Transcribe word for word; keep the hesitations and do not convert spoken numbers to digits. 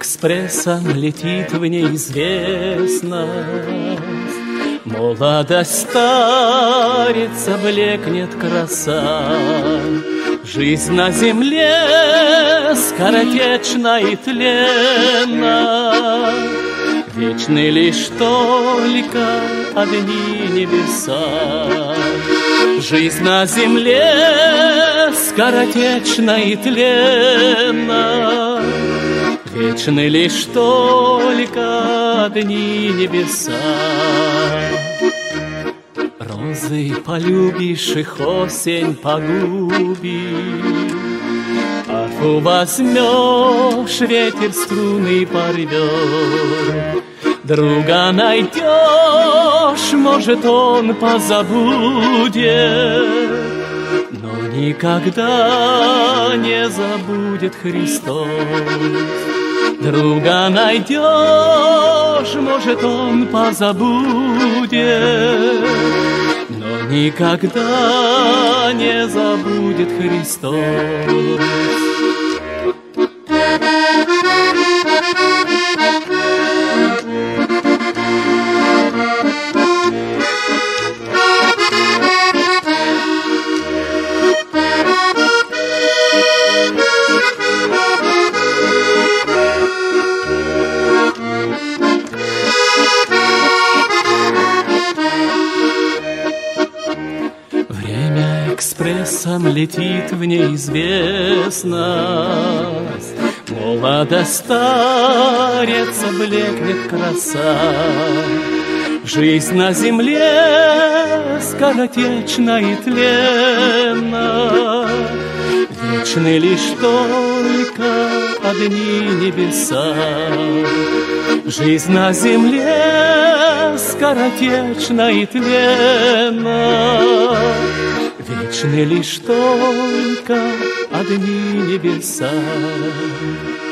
экспрессом летит в неизвестность. Молодость старится, блекнет краса. Жизнь на земле скоротечна и тленна. Вечны лишь только одни небеса. Жизнь на земле скоротечна и тленна. Вечны лишь только одни небеса. Розы полюбишь, их осень погубишь. Арфу возьмешь, ветер струны порвет. Друга найдешь, может, он позабудет, но никогда не забудет Христос. Друга найдешь, может, он позабудет, но никогда не забудет Христос. Экспрессом летит в неизвестность. Молодость старится, блекнет краса. Жизнь на земле скоротечна и тленна. Вечны лишь только одни небеса. Жизнь на земле скоротечна и тленна. Вечны лишь только одни небеса.